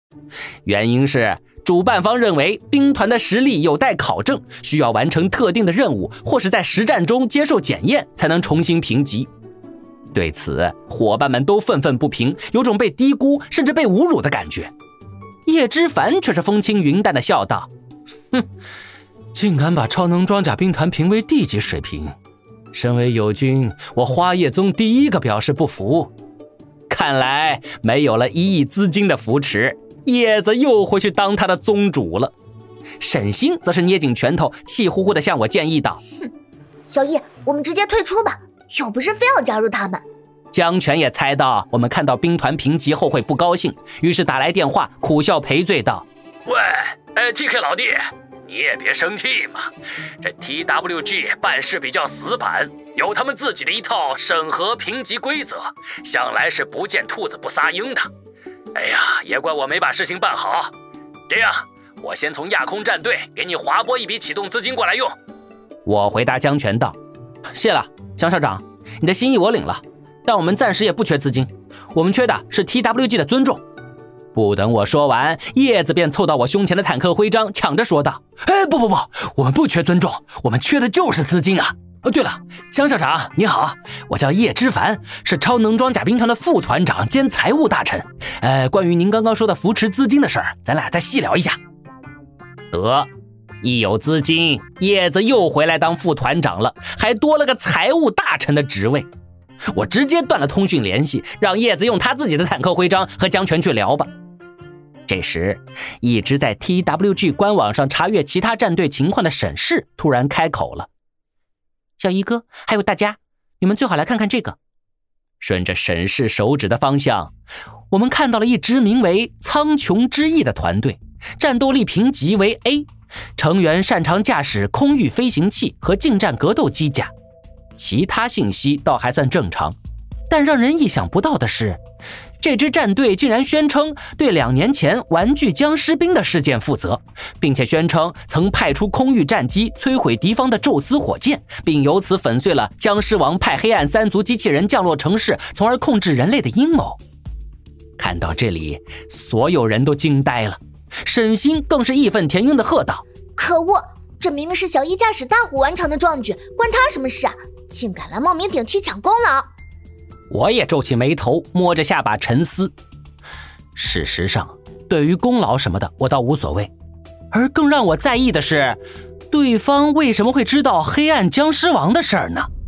原因是主办方认为兵团的实力有待考证，需要完成特定的任务，或是在实战中接受检验，才能重新评级。对此，伙伴们都愤愤不平，有种被低估甚至被侮辱的感觉。叶之凡却是风轻云淡地笑道：“哼，竟敢把超能装甲兵团评为地级水平，身为友军，我花叶宗第一个表示不服。看来没有了1亿资金的扶持，叶子又回去当他的宗主了。”沈星则是捏紧拳头，气呼呼地向我建议道：“ 小叶，我们直接退出吧，又不是非要加入他们。” 江泉也猜到我们看到兵团评级后会不高兴，于是打来电话，苦笑赔罪道：“ 喂，TK 老弟，你也别生气嘛，这 TWG 办事比较死板，有他们自己的一套审核评级规则，向来是不见兔子不撒鹰的。哎呀，也怪我没把事情办好。这样，我先从亚空战队给你划拨一笔启动资金过来用。” 我回答江泉道：“谢了，江校长，你的心意我领了，但我们暂时也不缺资金，我们缺的是 TWG 的尊重。”不等我说完，叶子便凑到我胸前的坦克徽章，抢着说道：“不，我们不缺尊重，我们缺的就是资金啊！对了，江校长你好，我叫叶之凡，是超能装甲兵团的副团长兼财务大臣。关于您刚刚说的扶持资金的事儿，咱俩再细聊一下。”得，一有资金，叶子又回来当副团长了，还多了个财务大臣的职位。我直接断了通讯联系，让叶子用他自己的坦克徽章和江泉去聊吧。这时，一直在 TWG 官网上查阅其他战队情况的沈氏突然开口了：“小一哥，还有大家，你们最好来看看这个。”顺着沈氏手指的方向，我们看到了一支名为苍穹之翼的团队，战斗力评级为 A， 成员擅长驾驶空域飞行器和近战格斗机甲。其他信息倒还算正常，但让人意想不到的是，这支战队竟然宣称对2年前玩具僵尸兵的事件负责，并且宣称曾派出空域战机摧毁敌方的宙斯火箭，并由此粉碎了僵尸王派黑暗3族机器人降落城市，从而控制人类的阴谋。看到这里，所有人都惊呆了，沈星更是义愤填膺地喝道：“ 可恶，这明明是小一驾驶大虎完成的壮举，关他什么事啊？竟敢来冒名顶替抢功劳！” 我也皱起眉头，摸着下巴沉思。事实上，对于功劳什么的，我倒无所谓，而更让我在意的是，对方为什么会知道黑暗僵尸王的事儿呢？